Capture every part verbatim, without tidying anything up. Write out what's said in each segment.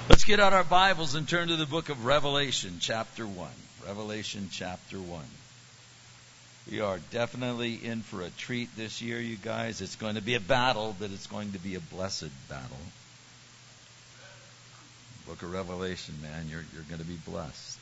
Let's get out our Bibles and turn to the book of Revelation, chapter one. Revelation, chapter one. We are definitely in for a treat this year, you guys. It's going to be a battle, but it's going to be a blessed battle. Book of Revelation, man, you're, you're going to be blessed.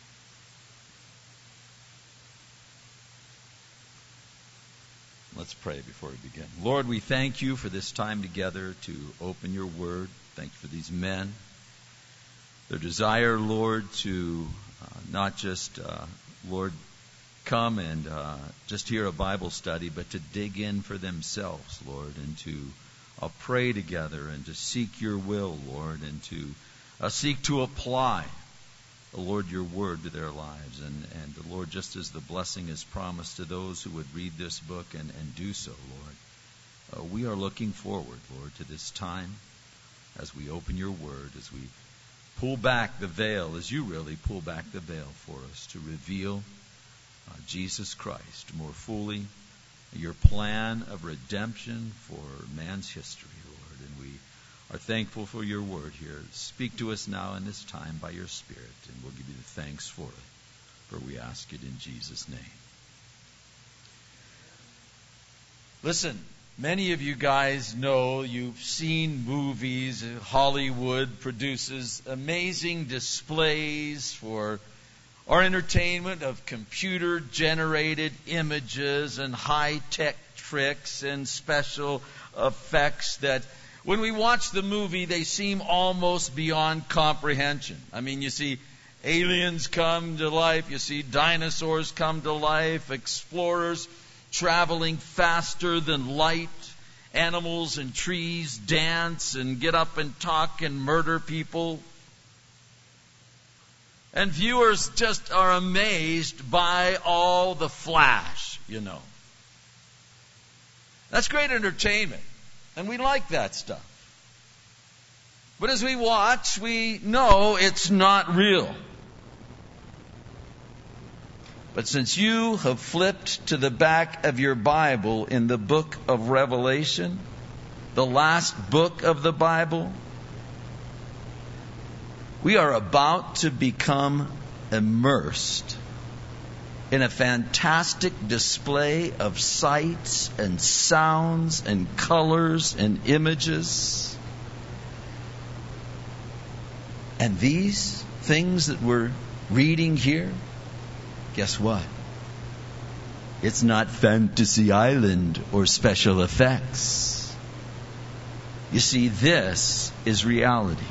Let's pray before we begin. Lord, we thank you for this time together to open your word. Thank you for these men. Their desire, Lord, to uh, not just, uh, Lord, come and uh, just hear a Bible study, but to dig in for themselves, Lord, and to uh, pray together and to seek your will, Lord, and to uh, seek to apply, uh, Lord, your word to their lives. And, and uh, Lord, just as the blessing is promised to those who would read this book and, and do so, Lord, uh, we are looking forward, Lord, to this time as we open your word, as we pull back the veil, as you really pull back the veil for us, to reveal uh, Jesus Christ more fully, your plan of redemption for man's history, Lord. And we are thankful for your word here. Speak to us now in this time by your Spirit, and we'll give you the thanks for it, for we ask it in Jesus' name. Listen. Many of you guys know, you've seen movies. Hollywood produces amazing displays for our entertainment of computer-generated images and high-tech tricks and special effects that when we watch the movie, they seem almost beyond comprehension. I mean, you see aliens come to life, you see dinosaurs come to life, explorers traveling faster than light, animals and trees dance and get up and talk and murder people. And viewers just are amazed by all the flash, you know. That's great entertainment, and we like that stuff. But as we watch, we know it's not real. But since you have flipped to the back of your Bible in the book of Revelation, the last book of the Bible, we are about to become immersed in a fantastic display of sights and sounds and colors and images. And these things that we're reading here, guess what? It's not Fantasy Island or special effects. You see, this is reality.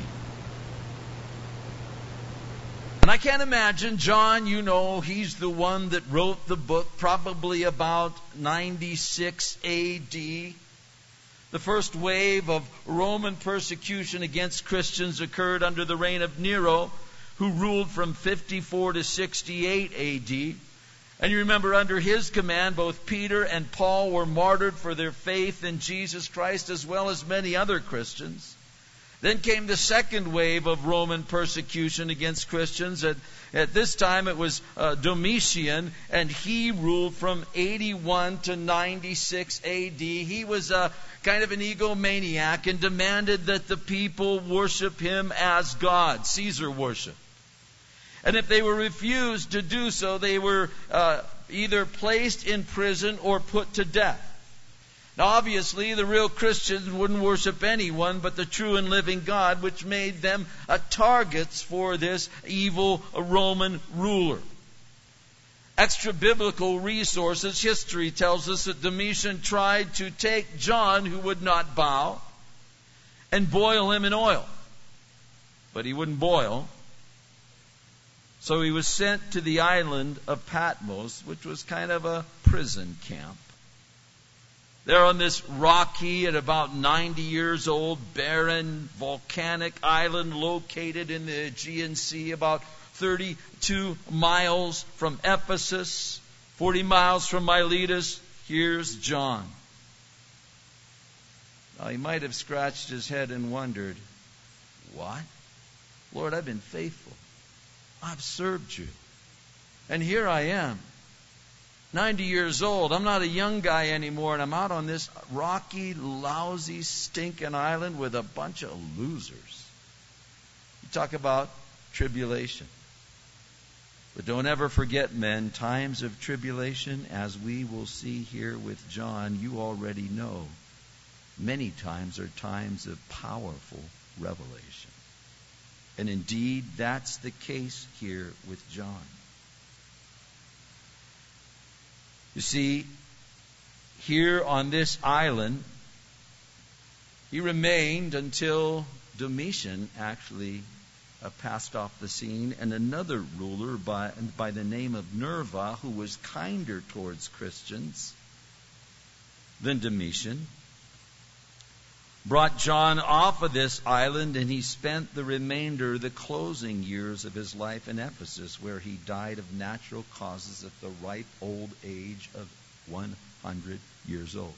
And I can't imagine, John, you know, he's the one that wrote the book probably about ninety-six A D. The first wave of Roman persecution against Christians occurred under the reign of Nero, who ruled from fifty-four to sixty-eight A D. And you remember, under his command, both Peter and Paul were martyred for their faith in Jesus Christ, as well as many other Christians. Then came the second wave of Roman persecution against Christians. At, at this time it was uh, Domitian, and he ruled from eighty-one to ninety-six A D. He was a kind of an egomaniac and demanded that the people worship him as God, Caesar worship. And if they were refused to do so, they were uh, either placed in prison or put to death. Now, obviously, the real Christians wouldn't worship anyone but the true and living God, which made them uh, targets for this evil Roman ruler. Extra-biblical resources, history tells us that Domitian tried to take John, who would not bow, and boil him in oil. But he wouldn't boil. So he was sent to the island of Patmos, which was kind of a prison camp. There on this rocky, at about ninety years old, barren, volcanic island located in the Aegean Sea, about thirty-two miles from Ephesus, forty miles from Miletus, here's John. Now, he might have scratched his head and wondered, what? Lord, I've been faithful. I've served you. And here I am, ninety years old. I'm not a young guy anymore, and I'm out on this rocky, lousy, stinking island with a bunch of losers. talk about tribulation. But don't ever forget, men, times of tribulation, as we will see here with John, you already know, many times are times of powerful revelation. And indeed, that's the case here with John. You see, here on this island, he remained until Domitian actually uh, passed off the scene, and another ruler by, by the name of Nerva, who was kinder towards Christians than Domitian, brought John off of this island, and he spent the remainder, the closing years of his life in Ephesus, where he died of natural causes at the ripe old age of one hundred years old.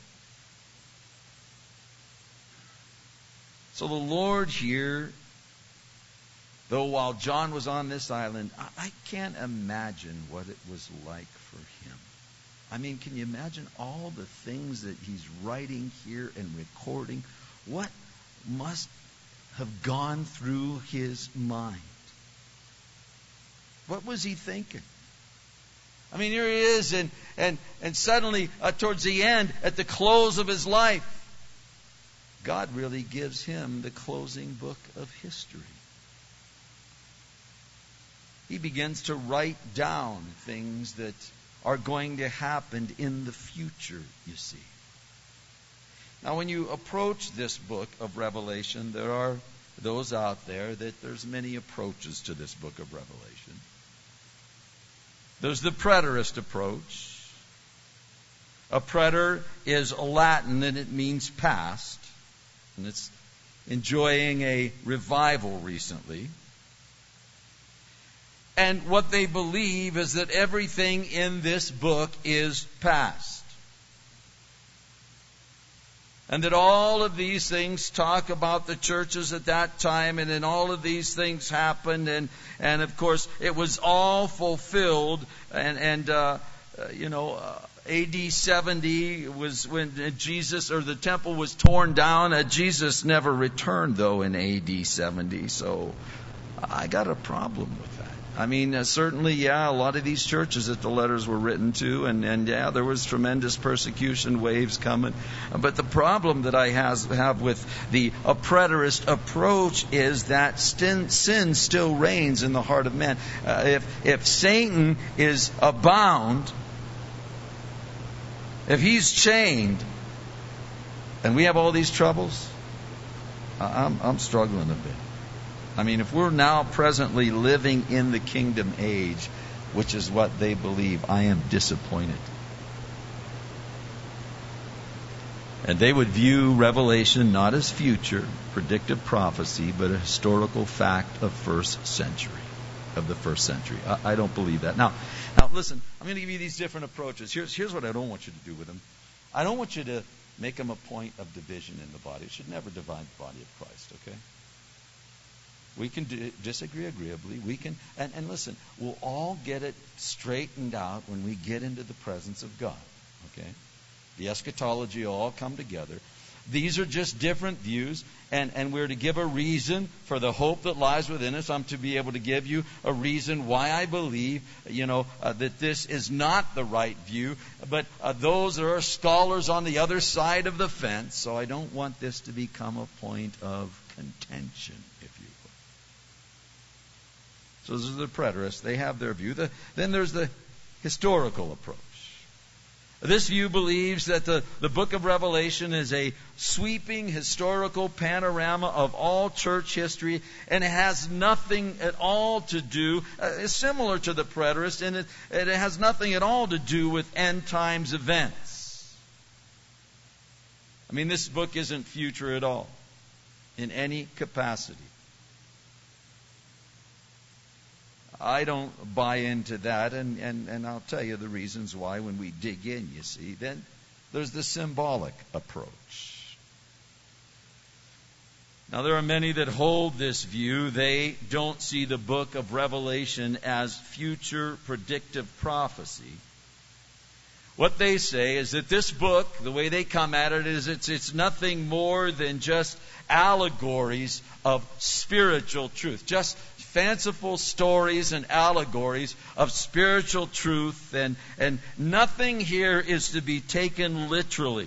So the Lord here, though while John was on this island, I, I can't imagine what it was like for him. I mean, can you imagine all the things that he's writing here and recording? What must have gone through his mind? What was he thinking? I mean, here he is, and and and suddenly, uh, towards the end, at the close of his life, God really gives him the closing book of history. He begins to write down things that are going to happen in the future, you see. Now, when you approach this book of Revelation, there are those out there that there's many approaches to this book of Revelation. There's the preterist approach. A preter is Latin, and it means past. And it's enjoying a revival recently. And what they believe is that everything in this book is past. And that all of these things talk about the churches at that time, and then all of these things happened, and and of course it was all fulfilled. And and uh, uh, you know, uh, A D seventy was when Jesus, or the temple was torn down. Uh, Jesus never returned though in A D seventy, so I got a problem with that. I mean, uh, certainly, yeah, a lot of these churches that the letters were written to, and, and yeah, there was tremendous persecution waves coming. But the problem that I has, have with the a preterist approach is that sin, sin still reigns in the heart of man. Uh, if, if Satan is bound, if he's chained, and we have all these troubles, I'm, I'm struggling a bit. I mean, if we're now presently living in the kingdom age, which is what they believe, I am disappointed. And they would view Revelation not as future, predictive prophecy, but a historical fact of first century, of the first century. I, I don't believe that. Now, now listen, I'm going to give you these different approaches. Here's, here's what I don't want you to do with them. I don't want you to make them a point of division in the body. It should never divide the body of Christ, okay? We can d- disagree agreeably. We can, and, and listen, we'll all get it straightened out when we get into the presence of God. Okay? The eschatology will all come together. These are just different views, and, and we're to give a reason for the hope that lies within us. I'm to be able to give you a reason why I believe, you know, uh, that this is not the right view. But uh, those are scholars on the other side of the fence, so I don't want this to become a point of contention, if you will. So those are the preterists. They have their view. The, then there's the historical approach. This view believes that the, the book of Revelation is a sweeping historical panorama of all church history, and it has nothing at all to do, uh, it's similar to the preterist, and it, it has nothing at all to do with end times events. I mean, this book isn't future at all, in any capacity. I don't buy into that, and, and, and I'll tell you the reasons why when we dig in, you see. Then there's the symbolic approach. Now, there are many that hold this view. They don't see the book of Revelation as future predictive prophecy, What they say is that this book, the way they come at it, is it's, it's nothing more than just allegories of spiritual truth. Just fanciful stories and allegories of spiritual truth, and, and nothing here is to be taken literally.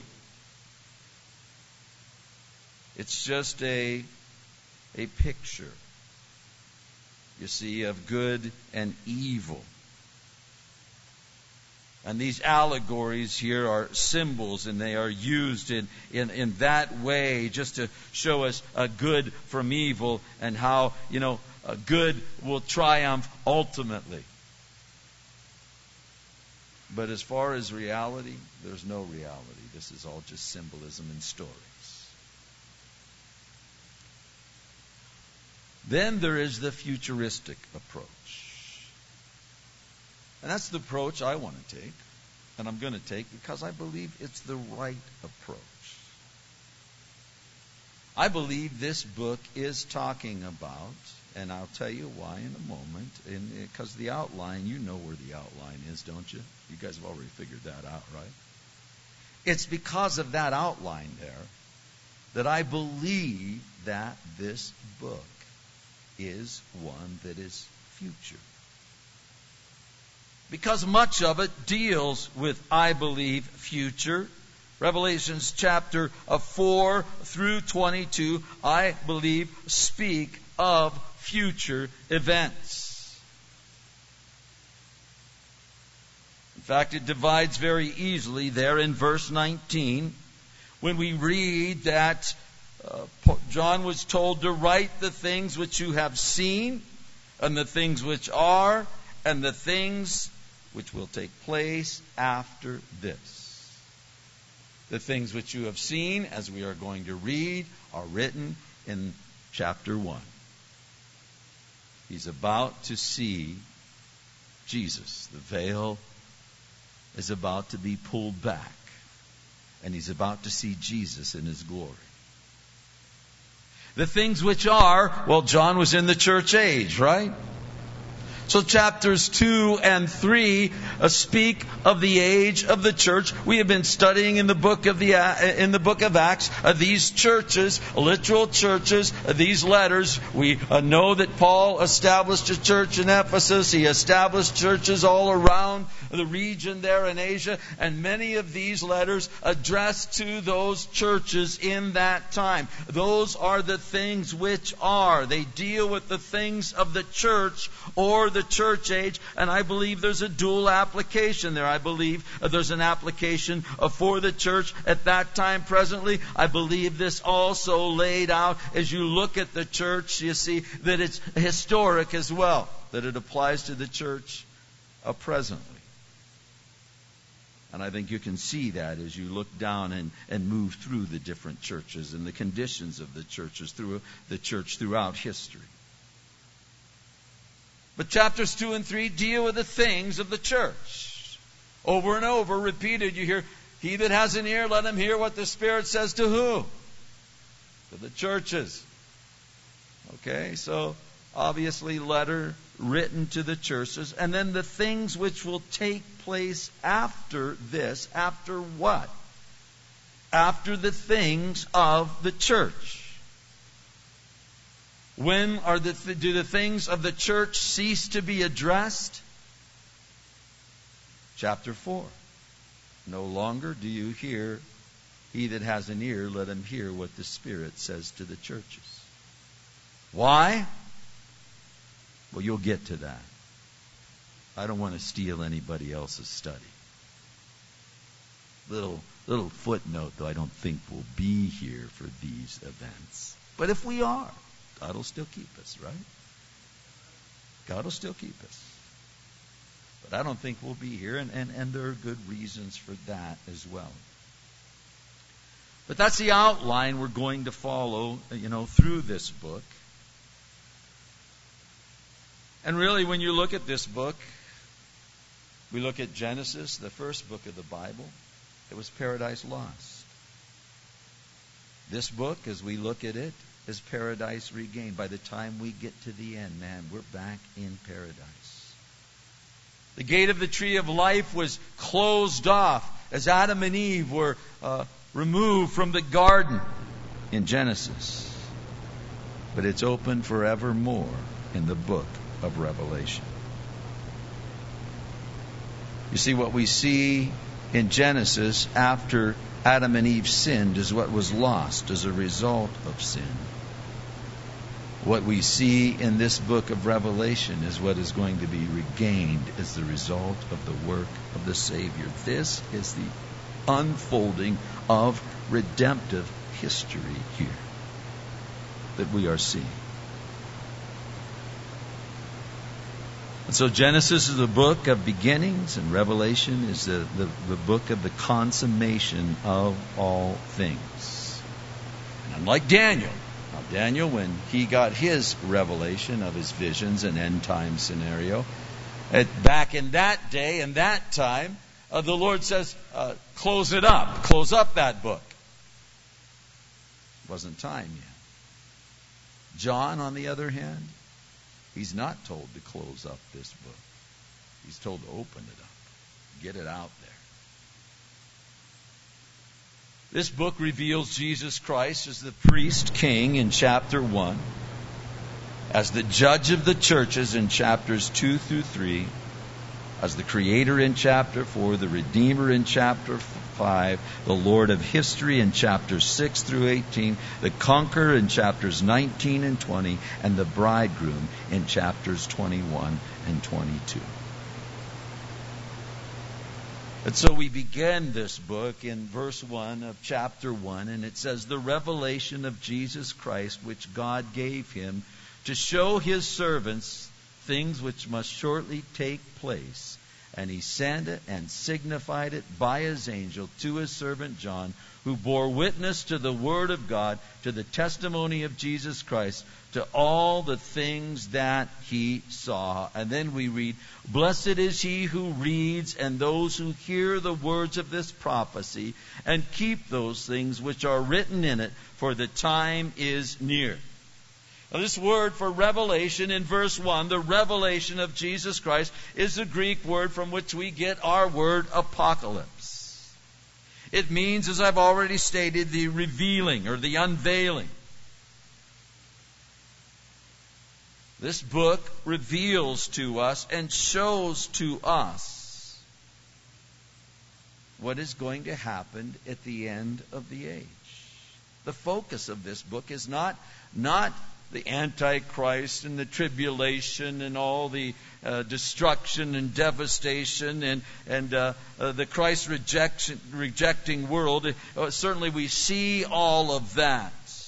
It's just a, a picture, you see, of good and evil. And these allegories here are symbols, and they are used in, in, in that way just to show us a good from evil, and how, you know, a good will triumph ultimately. But as far as reality, there's no reality. This is all just symbolism and stories. Then there is the futuristic approach. And that's the approach I want to take, and I'm going to take, because I believe it's the right approach. I believe this book is talking about, and I'll tell you why in a moment, because the outline, you know where the outline is, don't you? You guys have already figured that out, right? It's because of that outline there that I believe that this book is one that is future. Because much of it deals with, I believe, future. Revelations chapter four through twenty-two, I believe, speak of future events. In fact, it divides very easily there in verse nineteen, when we read that uh, John was told to write the things which you have seen, and the things which are, and the things which will take place after this. The things which you have seen, as we are going to read, are written in chapter one. He's about to see Jesus. The veil is about to be pulled back, and he's about to see Jesus in his glory. The things which are, well, John was in the church age, right? So chapters two and three uh, speak of the age of the church. We have been studying in the book of the uh, in the book of Acts uh, these churches, literal churches, uh, these letters. We uh, know that Paul established a church in Ephesus. He established churches all around the region there in Asia, and many of these letters addressed to those churches in that time. Those are the things which are. They deal with the things of the church or the church age, and I believe there's a dual application there. I believe there's an application for the church at that time presently. I believe this also laid out as you look at the church, you see that it's historic as well, that it applies to the church uh, presently. And I think you can see that as you look down and, and move through the different churches and the conditions of the churches through the church throughout history. But chapters two and three deal with the things of the church. Over and over, repeated, you hear, he that has an ear, let him hear what the Spirit says to who? To the churches. Okay, so obviously letter written to the churches. And then the things which will take place after this. After what? After the things of the church. When are the do the things of the church cease to be addressed? Chapter four. No longer do you hear, he that has an ear, let him hear what the Spirit says to the churches. Why? Well, you'll get to that. I don't want to steal anybody else's study. Little little footnote, though, I don't think we'll be here for these events. But if we are, God will still keep us, right? God will still keep us. But I don't think we'll be here, and, and, and there are good reasons for that as well. But that's the outline we're going to follow, you know, through this book. And really, when you look at this book, we look at Genesis, the first book of the Bible. It was Paradise Lost. This book, as we look at it, is Paradise Regained. By the time we get to the end, man, we're back in paradise. The gate of the tree of life was closed off as Adam and Eve were uh, removed from the garden in Genesis. But it's open forevermore in the book of Revelation. You see, what we see in Genesis after Adam and Eve sinned is what was lost as a result of sin. What we see in this book of Revelation is what is going to be regained as the result of the work of the Savior. This is the unfolding of redemptive history here that we are seeing. And so Genesis is the book of beginnings, and Revelation is the, the, the book of the consummation of all things. And unlike Daniel, now Daniel, when he got his revelation of his visions and end time scenario, at, back in that day and that time, uh, the Lord says, uh, close it up, close up that book. It wasn't time yet. John, on the other hand, he's not told to close up this book. He's told to open it up, get it out there. This book reveals Jesus Christ as the priest king in chapter one, as the judge of the churches in chapters two through three, as the creator in chapter four, the redeemer in chapter five, the Lord of history in chapters six through eighteen, the conqueror in chapters nineteen and twenty, and the bridegroom in chapters twenty-one and twenty-two. And so we begin this book in verse one of chapter one, and it says, the revelation of Jesus Christ, which God gave him to show his servants things which must shortly take place. And he sent it and signified it by his angel to his servant John, who bore witness to the word of God, to the testimony of Jesus Christ, to all the things that he saw. And then we read, blessed is he who reads and those who hear the words of this prophecy and keep those things which are written in it, for the time is near. Now, this word for revelation in verse one, the revelation of Jesus Christ, is the Greek word from which we get our word apocalypse. It means, as I've already stated, the revealing or the unveiling. This book reveals to us and shows to us what is going to happen at the end of the age. The focus of this book is not, not the Antichrist and the tribulation and all the uh, destruction and devastation and, and uh, uh, the Christ rejection, rejecting world. Uh, certainly we see all of that.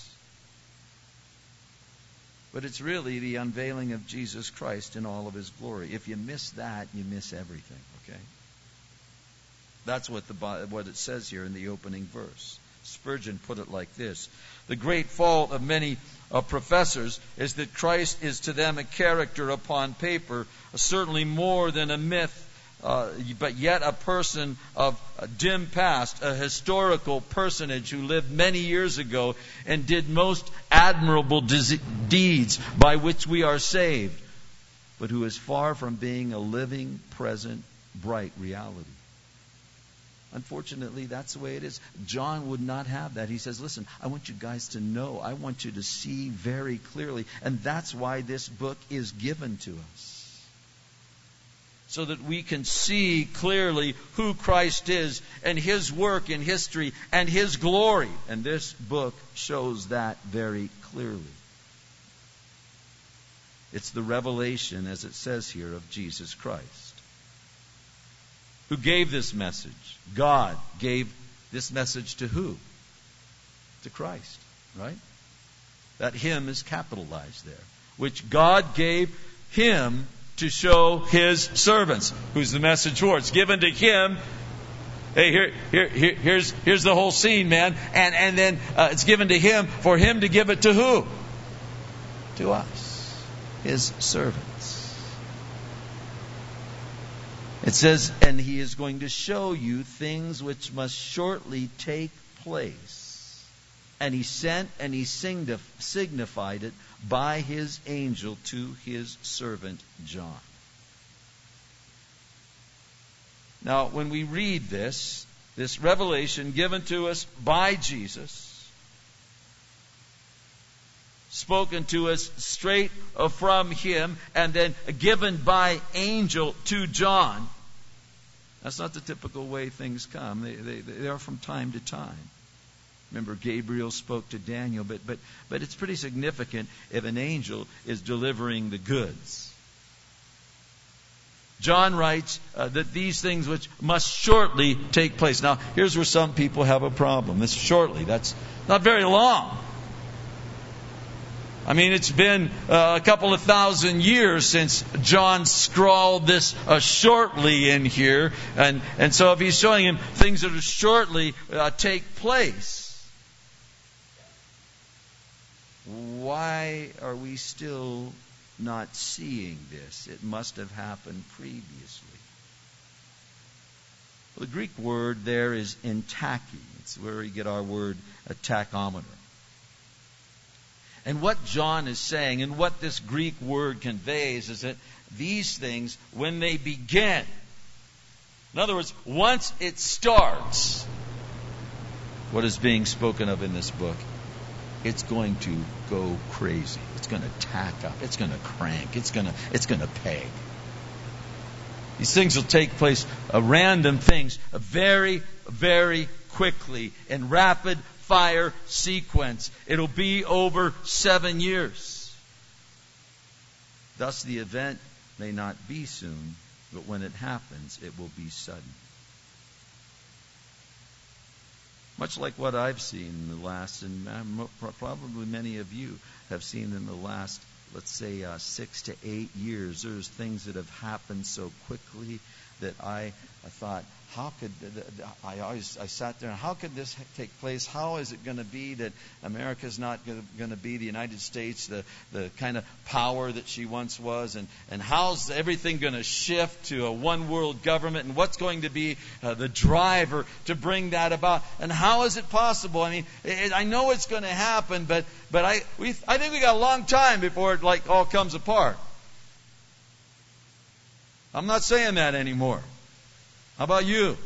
But it's really the unveiling of Jesus Christ in all of his glory. If you miss that, you miss everything, okay? That's what the what it says here in the opening verse. Spurgeon put it like this: the great fault of many uh, professors is that Christ is to them a character upon paper, certainly more than a myth, uh, but yet a person of a dim past, a historical personage who lived many years ago and did most admirable de- deeds by which we are saved, but who is far from being a living, present, bright reality. Unfortunately, that's the way it is. John would not have that. He says, listen, I want you guys to know. I want you to see very clearly. And that's why this book is given to us. So that we can see clearly who Christ is and his work in history and his glory. And this book shows that very clearly. It's the revelation, as it says here, of Jesus Christ. Who gave this message? God gave this message to who? To Christ, right? That him is capitalized there. Which God gave him to show his servants. Who's the message for? It's given to him. Hey, here, here, here here's, here's the whole scene, man. And, and then uh, it's given to him for him to give it to who? To us, his servants. It says, and he is going to show you things which must shortly take place. And he sent and he signified it by his angel to his servant John. Now, when we read this, this revelation given to us by Jesus, spoken to us straight from Him, and then given by angel to John, that's not the typical way things come. They, they, they are from time to time. Remember, Gabriel spoke to Daniel, but, but, but it's pretty significant if an angel is delivering the goods. John writes uh, that these things which must shortly take place. Now, here's where some people have a problem. This shortly, that's not very long. I mean, it's been uh, a couple of thousand years since John scrawled this uh, shortly in here. And, and so if he's showing him things that are shortly uh, take place, why are we still not seeing this? It must have happened previously. Well, the Greek word there is entaki. It's where we get our word a tachometer. And what John is saying, and what this Greek word conveys, is that these things, when they begin, in other words, once it starts, what is being spoken of in this book, it's going to go crazy. It's going to tack up. It's going to crank. It's going to, it's going to peg. These things will take place, uh, random things, uh, very, very quickly, in rapid fire sequence. It'll be over seven years. Thus, the event may not be soon, but when it happens, it will be sudden. Much like what I've seen in the last, and probably many of you have seen in the last, let's say, uh, six to eight years. There's things that have happened so quickly that I, I thought, how could, I always, I sat there, and how could this take place? How is it going to be that America's not going to be the United States, the, the kind of power that she once was? And, and how's everything going to shift to a one world government? And what's going to be uh, the driver to bring that about? And how is it possible? I mean, it, I know it's going to happen, but, but I, we, I think we got a long time before it like all comes apart. I'm not saying that anymore. How about you?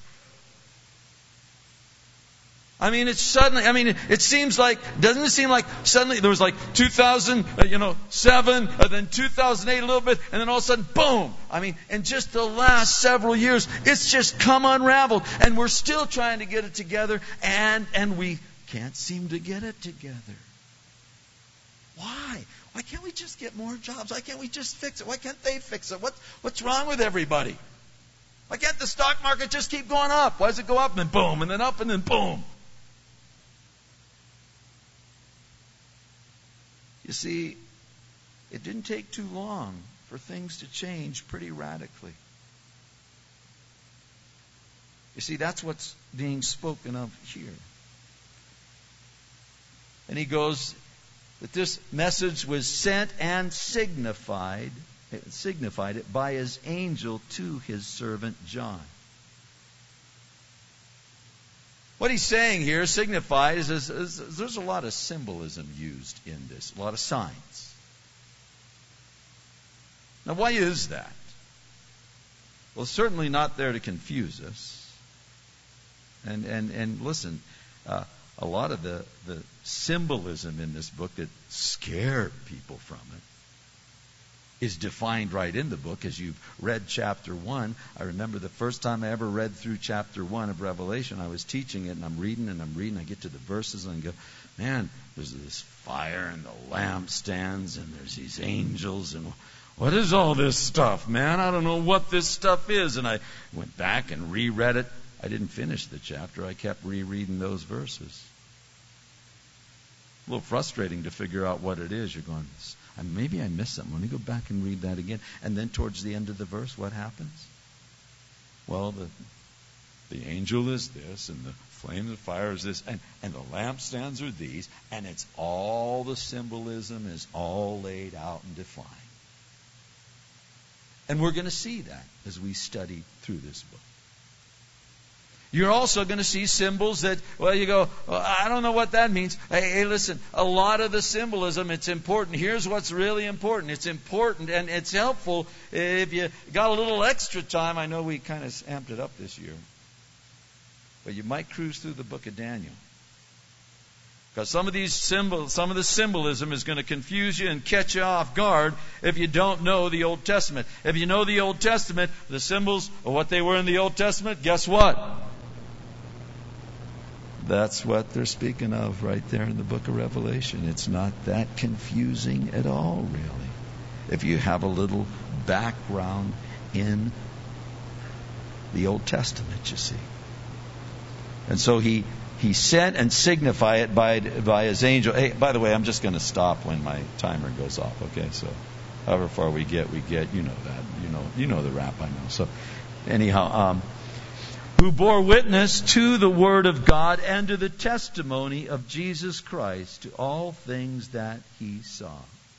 I mean, it's suddenly, I mean, it, it seems like, doesn't it seem like suddenly there was like two thousand, uh, you know, seven, and then two thousand eight a little bit, and then all of a sudden, boom! I mean, in just the last several years, it's just come unraveled, and we're still trying to get it together, and, and we can't seem to get it together. Why? Why can't we just get more jobs? Why can't we just fix it? Why can't they fix it? What, what's wrong with everybody? Why can't the stock market just keep going up? Why does it go up and then boom, and then up and then boom? You see, it didn't take too long for things to change pretty radically. You see, that's what's being spoken of here. And he goes that this message was sent and signified It signified it by his angel to his servant John. What he's saying here, signifies, is, is, is there's a lot of symbolism used in this, a lot of signs. Now, why is that? Well, it's certainly not there to confuse us. And and and listen, uh, a lot of the, the symbolism in this book that scared people from it is defined right in the book. As you've read chapter one, I remember the first time I ever read through chapter one of Revelation, I was teaching it, and I'm reading and I'm reading. I get to the verses and I go, man, there's this fire and the lampstands and there's these angels, and what is all this stuff, man? I don't know what this stuff is. And I went back and reread it. I didn't finish the chapter. I kept rereading those verses. A little frustrating to figure out what it is. You're going, maybe I missed something. Let me go back and read that again. And then towards the end of the verse, what happens? Well, the the angel is this, and the flame of fire is this, and, and the lampstands are these, and it's all the symbolism is all laid out and defined. And we're going to see that as we study through this book. You're also going to see symbols that, well, you go, well, I don't know what that means. Hey, hey, listen, a lot of the symbolism, it's important. Here's what's really important. It's important and it's helpful if you got a little extra time. I know we kind of amped it up this year. But you might cruise through the book of Daniel. Because some of these symbols, some of the symbolism is going to confuse you and catch you off guard if you don't know the Old Testament. If you know the Old Testament, the symbols of what they were in the Old Testament, guess what? That's what they're speaking of right there in the book of Revelation. It's not that confusing at all, really, if you have a little background in the Old Testament, you see. And so he he sent and signified it by by his angel. Hey, by the way, I'm just going to stop when my timer goes off. Okay, so however far we get, we get. You know that. You know you know the rap. I know. So anyhow. Um, who bore witness to the Word of God and to the testimony of Jesus Christ, to all things that he saw.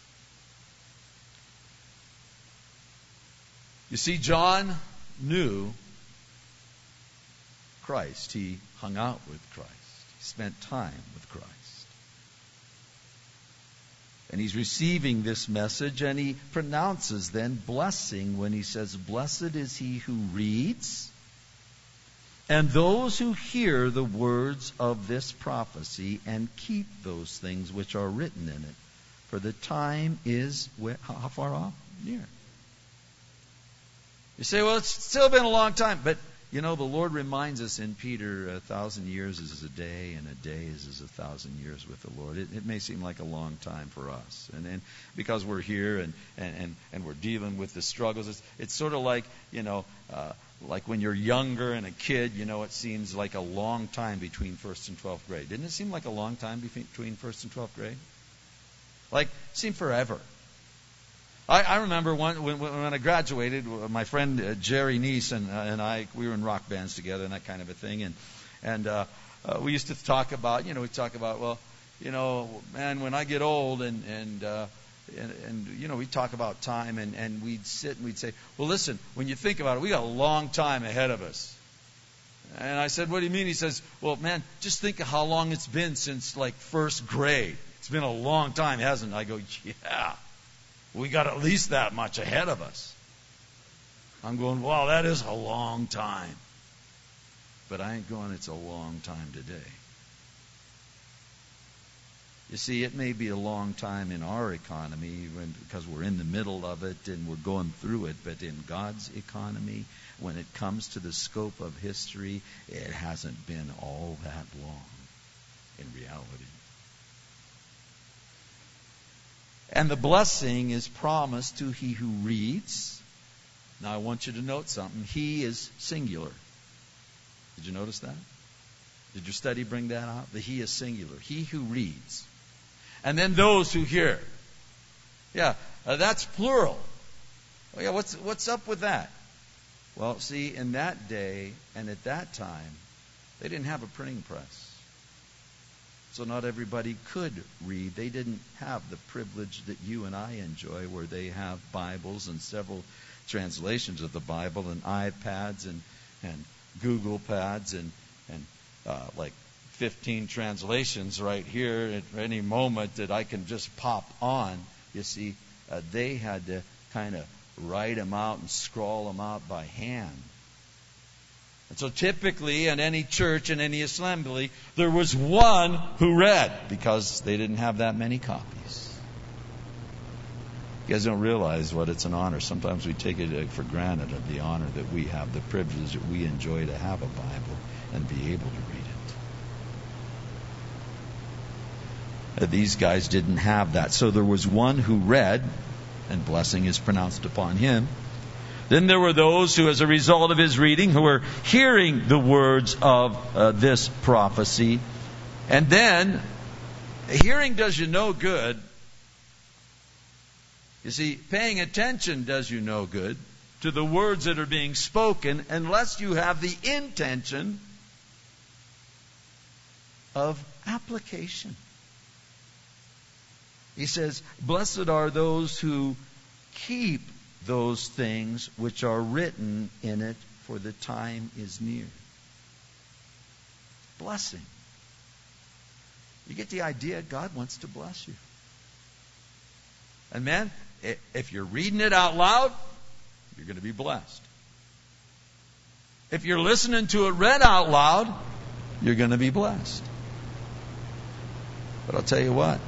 You see, John knew Christ. He hung out with Christ. He spent time with Christ. And he's receiving this message, and he pronounces then blessing when he says, "Blessed is he who reads, and those who hear the words of this prophecy and keep those things which are written in it. For the time is," how far off? Near. You say, well, it's still been a long time. But, you know, the Lord reminds us in Peter, a thousand years is a day, and a day is as a thousand years with the Lord. It, it may seem like a long time for us. And then because we're here and, and, and, and we're dealing with the struggles, it's, it's sort of like, you know, uh, like when you're younger and a kid, you know, it seems like a long time between first and twelfth grade. Didn't it seem like a long time between first and twelfth grade? Like, it seemed forever. I, I remember one, when, when I graduated, my friend uh, Jerry Neese and, uh, and I, we were in rock bands together and that kind of a thing. And and uh, uh, we used to talk about, you know, we talk about, well, you know, man, when I get old and, and uh, And, and, you know, we talk about time, and, and we'd sit and we'd say, well, listen, when you think about it, we got a long time ahead of us. And I said, what do you mean? He says, well, man, just think of how long it's been since, like, first grade. It's been a long time, hasn't it? I go, yeah, we got at least that much ahead of us. I'm going, wow, that is a long time. But I ain't going, it's a long time today. You see, it may be a long time in our economy when, because we're in the middle of it and we're going through it, but in God's economy, when it comes to the scope of history, it hasn't been all that long in reality. And the blessing is promised to he who reads. Now I want you to note something. He is singular. Did you notice that? Did your study bring that out? The he is singular. He who reads. And then those who hear. Yeah, uh, that's plural. Oh, yeah, what's what's up with that? Well, see, in that day and at that time, they didn't have a printing press. So not everybody could read. They didn't have the privilege that you and I enjoy, where they have Bibles and several translations of the Bible and iPads and, and Google Pads and, and uh, like fifteen translations right here at any moment that I can just pop on. You see, uh, they had to kind of write them out and scrawl them out by hand. And so typically in any church, in any assembly, there was one who read, because they didn't have that many copies. You guys don't realize what it's an honor. Sometimes we take it for granted of the honor that we have, the privilege that we enjoy to have a Bible and be able to read it. Uh, these guys didn't have that. So there was one who read, and blessing is pronounced upon him. Then there were those who, as a result of his reading, who were hearing the words of uh, this prophecy. And then, hearing does you no good. You see, paying attention does you no good to the words that are being spoken unless you have the intention of application. He says, blessed are those who keep those things which are written in it, for the time is near. Blessing. You get the idea? God wants to bless you. And man, if you're reading it out loud, you're going to be blessed. If you're listening to it read out loud, you're going to be blessed. But I'll tell you what,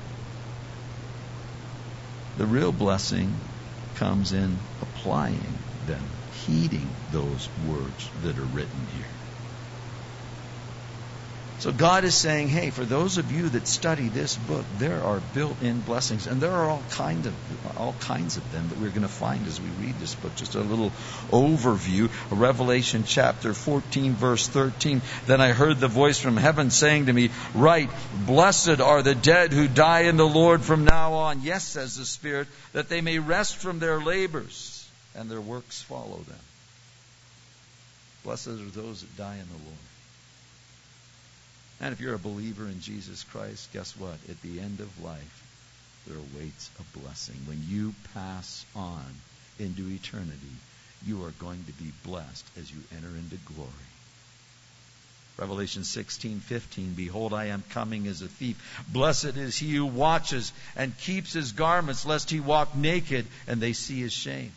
the real blessing comes in applying them, heeding those words that are written here. So God is saying, hey, for those of you that study this book, there are built-in blessings. And there are all kind of all kinds of them that we're going to find as we read this book. Just a little overview. Revelation chapter fourteen, verse thirteen. Then I heard the voice from heaven saying to me, write, blessed are the dead who die in the Lord from now on. Yes, says the Spirit, that they may rest from their labors and their works follow them. Blessed are those that die in the Lord. And if you're a believer in Jesus Christ, guess what? At the end of life, there awaits a blessing. When you pass on into eternity, you are going to be blessed as you enter into glory. Revelation sixteen fifteen, behold, I am coming as a thief. Blessed is he who watches and keeps his garments, lest he walk naked and they see his shame.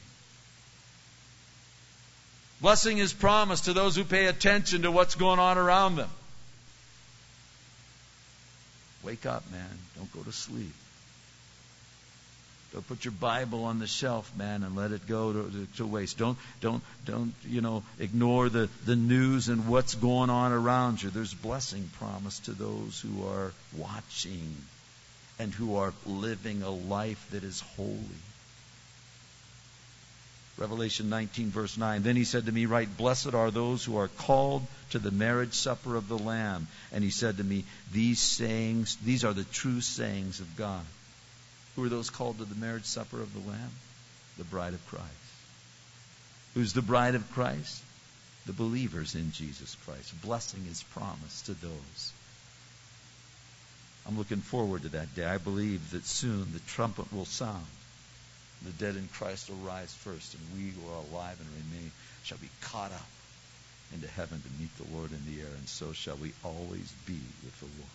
Blessing is promised to those who pay attention to what's going on around them. Wake up, man. Don't go to sleep. Don't put your Bible on the shelf, man, and let it go to, to, to waste. Don't, don't, don't, you know, ignore the, the news and what's going on around you. There's blessing promised to those who are watching and who are living a life that is holy. Revelation nineteen, verse nine. Then he said to me, write, blessed are those who are called to the marriage supper of the Lamb. And he said to me, these sayings, these are the true sayings of God. Who are those called to the marriage supper of the Lamb? The bride of Christ. Who's the bride of Christ? The believers in Jesus Christ. Blessing is promised to those. I'm looking forward to that day. I believe that soon the trumpet will sound. The dead in Christ will rise first, and we who are alive and remain shall be caught up into heaven to meet the Lord in the air, and so shall we always be with the Lord.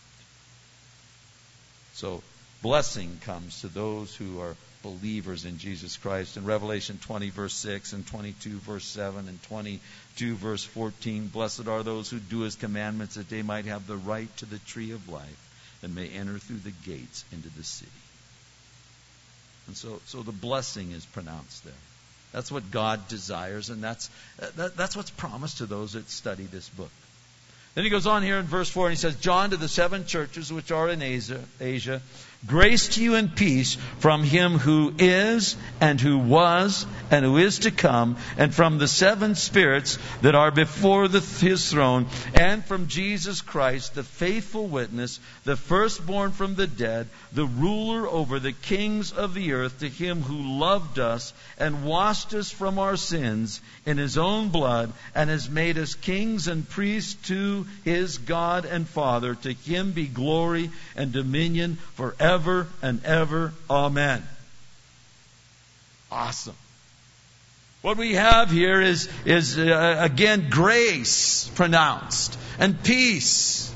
So, blessing comes to those who are believers in Jesus Christ. In Revelation twenty, verse six, and twenty-two, verse seven, and twenty-two, verse fourteen, blessed are those who do his commandments, that they might have the right to the tree of life, and may enter through the gates into the city. And so, so the blessing is pronounced there. That's what God desires, and that's that, that's what's promised to those that study this book. Then he goes on here in verse four, and he says, John to the seven churches which are in Asia, Asia, grace to you and peace from him who is, and who was, and who is to come, and from the seven spirits that are before the, his throne, and from Jesus Christ, the faithful witness, the firstborn from the dead, the ruler over the kings of the earth, to him who loved us and washed us from our sins in his own blood, and has made us kings and priests to his God and Father. To him be glory and dominion forever and ever. Amen. Awesome. What we have here is, is uh, again, grace pronounced and peace.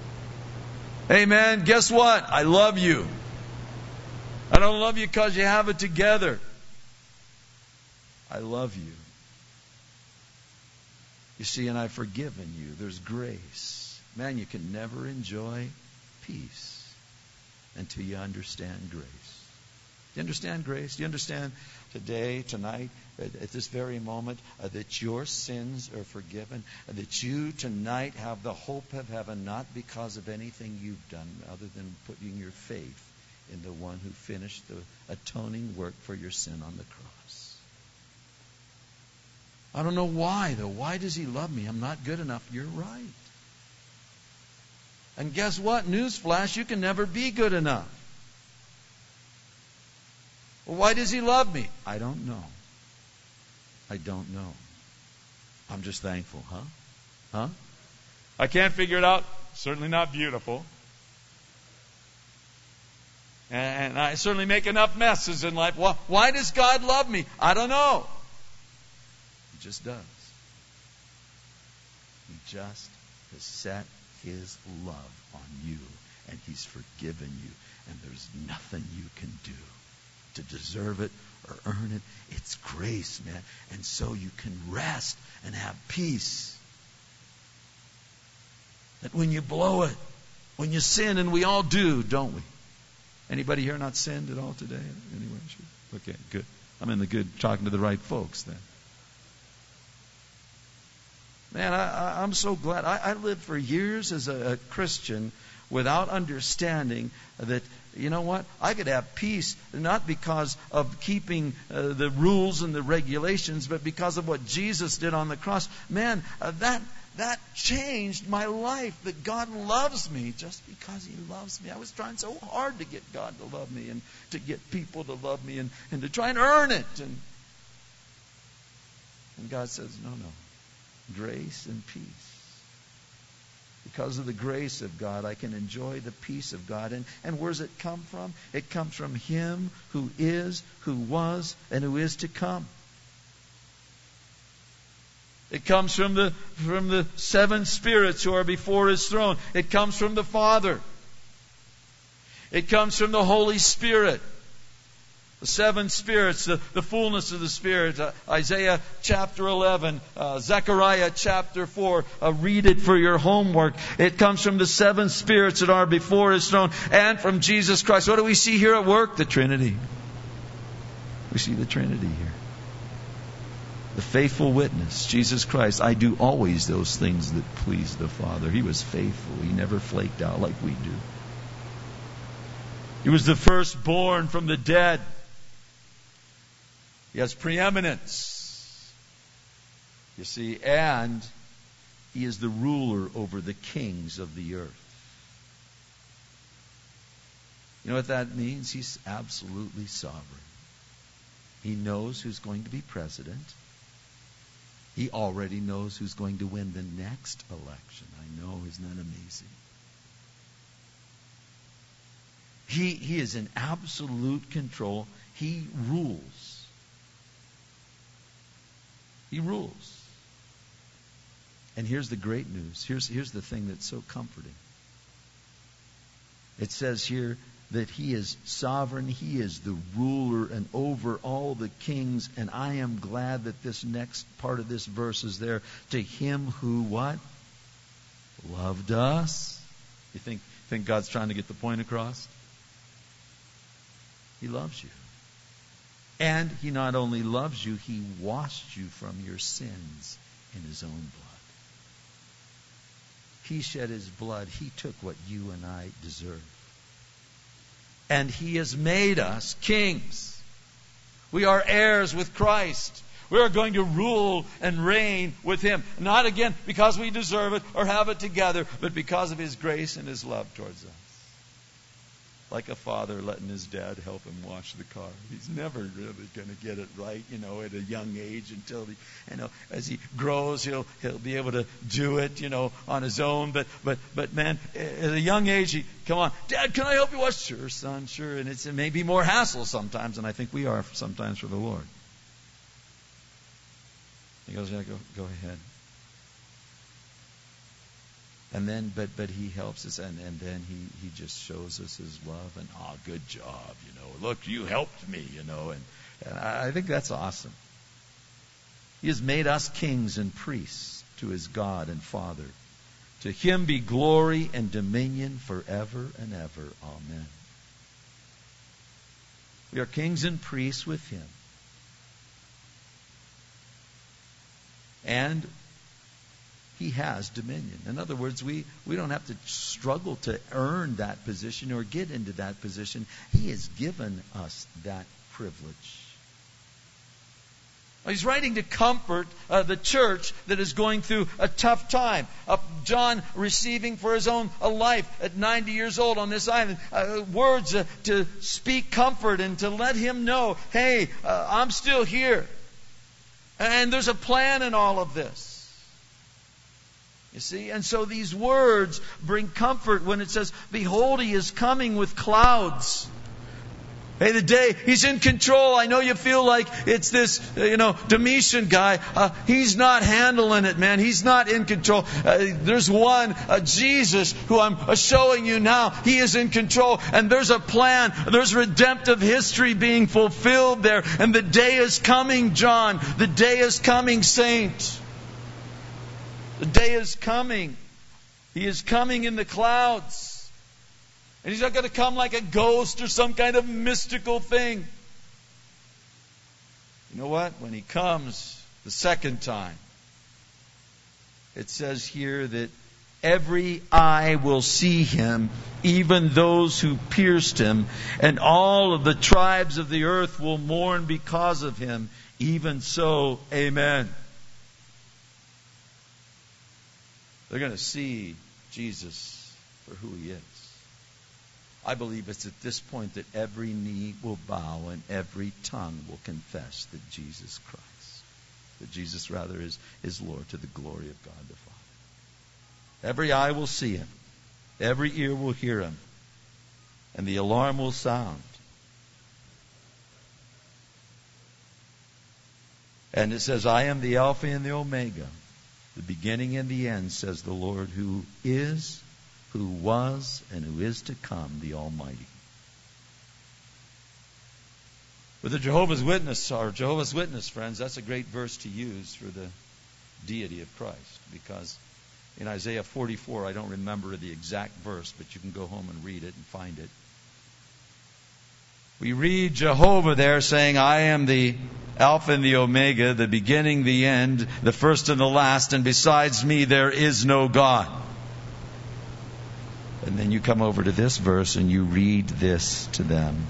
Amen. Guess what? I love you. I don't love you because you have it together. I love you. You see, and I've forgiven you. There's grace. Man, you can never enjoy peace until you understand grace. Do you understand grace? Do you understand today, tonight, at this very moment, uh, that your sins are forgiven? Uh, that you tonight have the hope of heaven, not because of anything you've done, other than putting your faith in the one who finished the atoning work for your sin on the cross. I don't know why, though. Why does he love me? I'm not good enough. You're right. And guess what? Newsflash, you can never be good enough. Well, why does he love me? I don't know. I don't know. I'm just thankful, huh? Huh? I can't figure it out. Certainly not beautiful. And I certainly make enough messes in life. Why does God love me? I don't know. He just does. He just has set His love on you, and He's forgiven you, and there's nothing you can do to deserve it or earn it. It's grace, man. And so you can rest and have peace. That when you blow it, when you sin, and we all do, don't we? Anybody here not sinned at all today? Anyway, sure. Okay, good. I'm in the good, talking to the right folks then. Man, I, I, I'm so glad. I, I lived for years as a, a Christian without understanding that, you know what, I could have peace not because of keeping uh, the rules and the regulations, but because of what Jesus did on the cross. Man, uh, that that changed my life, that God loves me just because He loves me. I was trying so hard to get God to love me and to get people to love me and, and to try and earn it. And, and God says, no, no. Grace and peace. Because of the grace of God, I can enjoy the peace of God. And, and where does it come from? It comes from Him who is, who was, and who is to come. It comes from the, from the seven spirits who are before His throne. It comes from the Father. It comes from the Holy Spirit. The seven spirits, the, the fullness of the Spirit. Uh, Isaiah chapter eleven, uh, Zechariah chapter four. Uh, read it for your homework. It comes from the seven spirits that are before His throne and from Jesus Christ. What do we see here at work? The Trinity. We see the Trinity here. The faithful witness, Jesus Christ. I do always those things that please the Father. He was faithful. He never flaked out like we do. He was the firstborn from the dead. He has preeminence. You see, and He is the ruler over the kings of the earth. You know what that means? He's absolutely sovereign. He knows who's going to be president. He already knows who's going to win the next election. I know, isn't that amazing? He, he is in absolute control. He rules. He rules. And here's the great news. Here's, here's the thing that's so comforting. It says here that He is sovereign. He is the ruler and over all the kings. And I am glad that this next part of this verse is there. To Him who what? Loved us. You think, think God's trying to get the point across? He loves you. And He not only loves you, He washed you from your sins in His own blood. He shed His blood. He took what you and I deserve. And He has made us kings. We are heirs with Christ. We are going to rule and reign with Him. Not again because we deserve it or have it together, but because of His grace and His love towards us. Like a father letting his dad help him wash the car. He's never really going to get it right, you know, at a young age until he, you know, as he grows, he'll he'll be able to do it, you know, on his own. But but but man, at a young age, he come on, Dad, can I help you wash? Sure, son, sure. And it's it may be more hassle sometimes, and I think we are sometimes for the Lord. He goes, yeah, go go ahead. And then, but but He helps us, and, and then he, he just shows us His love, and oh, good job, you know. Look, you helped me, you know, and, and I think that's awesome. He has made us kings and priests to His God and Father. To Him be glory and dominion forever and ever. Amen. We are kings and priests with Him. And He has dominion. In other words, we, we don't have to struggle to earn that position or get into that position. He has given us that privilege. He's writing to comfort uh, the church that is going through a tough time. Uh, John receiving for his own a life at ninety years old on this island. Uh, words uh, to speak comfort and to let him know, hey, uh, I'm still here. And there's a plan in all of this. You see, and so these words bring comfort when it says, behold, He is coming with clouds. Hey, the day, He's in control. I know you feel like it's this, you know, Domitian guy. Uh, he's not handling it, man. He's not in control. Uh, there's one, uh, Jesus, who I'm uh, showing you now. He is in control. And there's a plan. There's redemptive history being fulfilled there. And the day is coming, John. The day is coming, saint. The day is coming. He is coming in the clouds. And He's not going to come like a ghost or some kind of mystical thing. You know what? When He comes the second time, it says here that every eye will see Him, even those who pierced Him, and all of the tribes of the earth will mourn because of Him. Even so, amen. They're going to see Jesus for who He is. I believe it's at this point that every knee will bow and every tongue will confess that Jesus Christ, that Jesus rather is, is Lord, to the glory of God the Father. Every eye will see Him. Every ear will hear Him. And the alarm will sound. And it says, I am the Alpha and the Omega, the beginning and the end, says the Lord, who is, who was, and who is to come, the Almighty. With the Jehovah's Witness, or Jehovah's Witness, friends, that's a great verse to use for the deity of Christ. Because in Isaiah forty-four, I don't remember the exact verse, but you can go home and read it and find it. We read Jehovah there saying, I am the Alpha and the Omega, the beginning, the end, the first and the last, and besides me there is no God. And then you come over to this verse and you read this to them.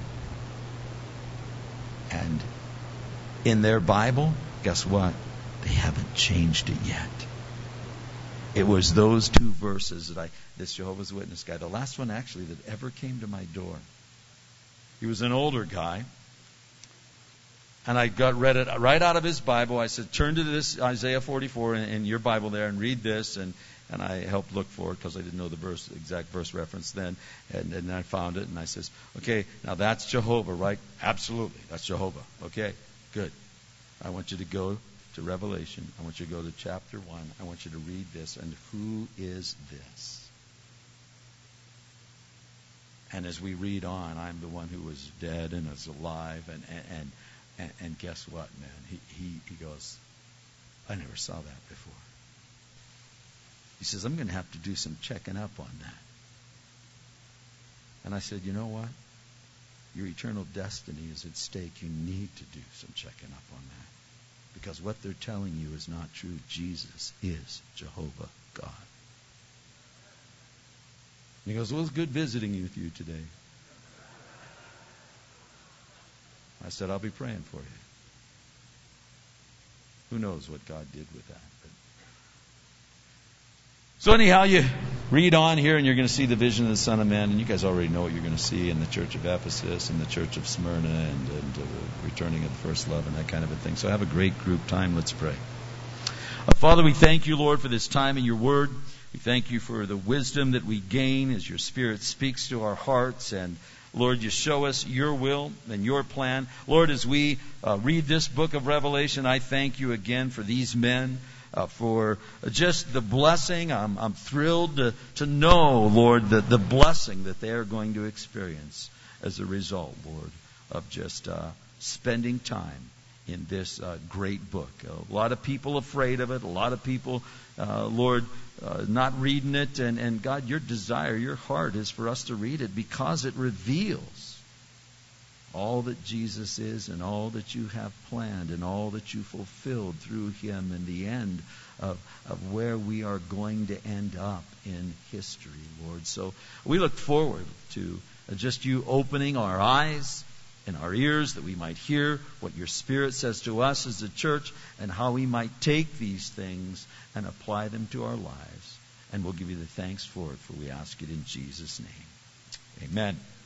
And in their Bible, guess what? They haven't changed it yet. It was those two verses that I, this Jehovah's Witness guy, the last one actually that ever came to my door. He was an older guy. And I got read it right out of his Bible. I said, turn to this Isaiah forty-four in, in your Bible there and read this. And, and I helped look for it because I didn't know the verse, the exact verse reference then. And, and I found it and I says, okay, now that's Jehovah, right? Absolutely, that's Jehovah. Okay, good. I want you to go to Revelation. I want you to go to chapter one. I want you to read this. And who is this? And as we read on, I'm the one who was dead and is alive. And and and, and guess what, man? He, he he goes, I never saw that before. He says, I'm going to have to do some checking up on that. And I said, you know what? Your eternal destiny is at stake. You need to do some checking up on that. Because what they're telling you is not true. Jesus is Jehovah God. And he goes, well, it's good visiting with you today. I said, I'll be praying for you. Who knows what God did with that? But so anyhow, you read on here and you're going to see the vision of the Son of Man. And you guys already know what you're going to see in the church of Ephesus and the church of Smyrna and, and uh, returning of the first love and that kind of a thing. So have a great group time. Let's pray. Uh, Father, we thank you, Lord, for this time in your word. We thank you for the wisdom that we gain as your Spirit speaks to our hearts. And Lord, you show us your will and your plan. Lord, as we uh, read this book of Revelation, I thank you again for these men. Uh, for just the blessing. I'm, I'm thrilled to, to know, Lord, that the blessing that they are going to experience as a result, Lord, of just uh, spending time in this uh, great book. A lot of people afraid of it. A lot of people, uh, Lord, uh, not reading it. And, and God, your desire, your heart is for us to read it because it reveals all that Jesus is and all that you have planned and all that you fulfilled through him and the end of, of where we are going to end up in history, Lord. So we look forward to just you opening our eyes and our ears that we might hear what your Spirit says to us as a church and how we might take these things and apply them to our lives. And we'll give you the thanks for it, for we ask it in Jesus' name. Amen.